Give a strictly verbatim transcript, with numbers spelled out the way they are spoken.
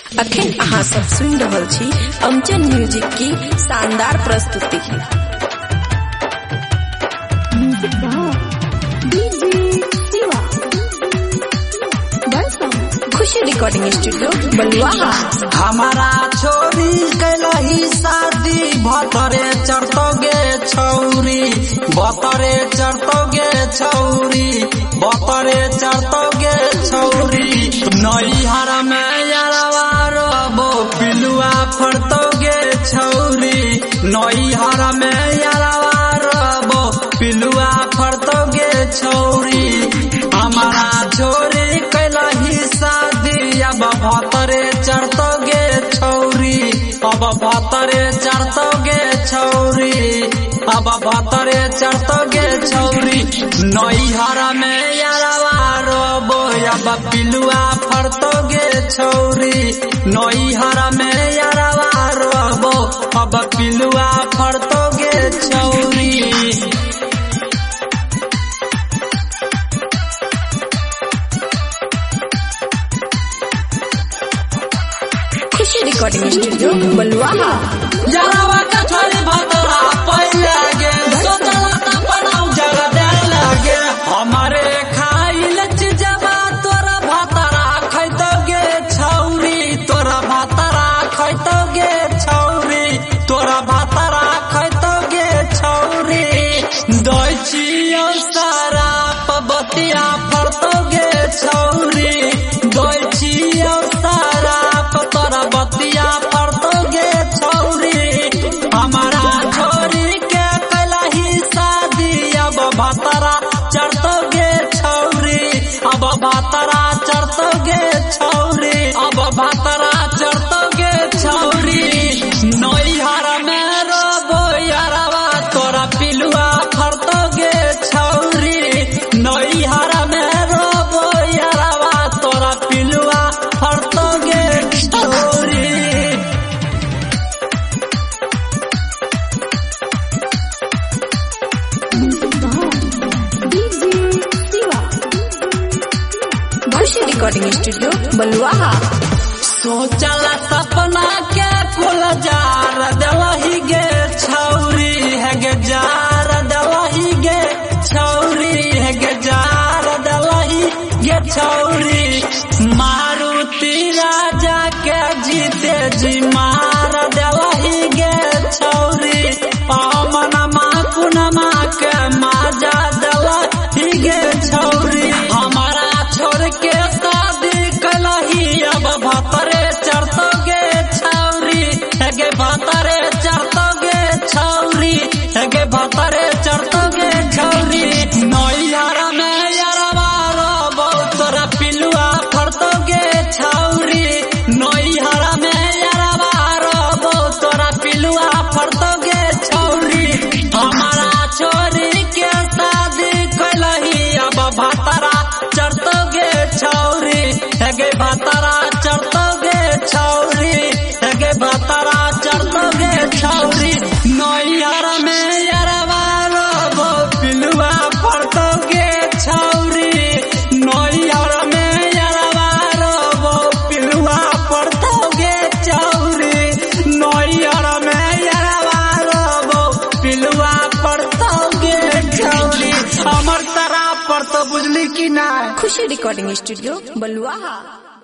अखन अहाँ सब सुन रहल छी अमचन म्यूजिक की शानदार प्रस्तुति। खुशी रिकॉर्डिंग स्टूडियो बलुआ। हमारा छोरी कैलही शादी भतरे चढ़तोगे छौरी, भतरे चढ़तोगे छौरी, भतरे चढ़तोगे छौरी। नैहर में यारवा रबो पिलुआ फड़तोगे छौरी, नैहर में यारवा रबो पिलुआ फड़तोगे छौरी। हमारा छोरी कैलही शादी अब भतरे चढ़तोगे छौरी, अब भतरे चढ़तोगे छौरी, अब भतरे चढ़तोगे छौरी। नैहर में यारवा रबो अब पिलुआ फड़तोगे छौरी, नैहर में यारवा रबो अब पिलुआ फड़तोगे छौरी। खुशी रिकॉर्डिंग स्टूडियो बलुआ। यारवा का छोरी भतरा पहिले गे सोचला त बनाऊ जगह दे लगे। हमारे खाइल चीजबा तोरा भतरा खैतोगे छौरी, तोरा भतरा खैतोगे छौरी, तोरा भतरा खैतोगे छौरी। दई छियो सारा पबतिया फड़तोगे छौरी, दई छियो सारा तोरा बतिया फड़तोगे छौरी। हमारा छोरी के कैलही शादी अब भतरा चढ़तोगे छौरी, अब भतरा चढ़तोगे छौरी, अब भतरा चढ़तोगे छौरी। नैहर में रबो यारवा तोरा पिलुआ फड़तोगे छौरी, नैहर में रबो यारवा तोरा पिलुआ फड़तोगे छौरी। खुशी रिकॉर्डिंग स्टूडियो बलुआ। सोचला सपना के फूल जार देलही गे छौरी, है गे जार देलही गे छौरी, है गे जार देलही गे छौरी। मारुति राजा के जीते जी मार देलही गे छौरी, अमनमा कुनमा के माजा देलही गे छौरी। हमारा छोड़ के शादी कैलही अब भतरे चढ़तोगे छौरी, है गे भतरे चढ़तोगे छौरी, है गे भतरे चढ़तोगे छौरी। नैहर में यारवा रबो तोरा पिलुआ फड़तोगे छौरी, नैहर में यारवा रबो तोरा पिलुआ फड़तोगे छौरी। हमारा छोरी के शादी कैलही अब भतरा चढ़तोगे छौरी, है गे भतरा चढ़तोगे छौरी, है गे भतरा चढ़तोगे छौरी। नैहर में यारवा रबो पिलुआ फड़तोगे छौरी, नैहर में यारवा रबो पिलुआ फड़तोगे छौरी, नैहर में यारवा रबो पिलुआ फड़तोगे छौरी। हमर तरह पर तो बुझली कि ना। खुशी रिकॉर्डिंग स्टूडियो बलुआ।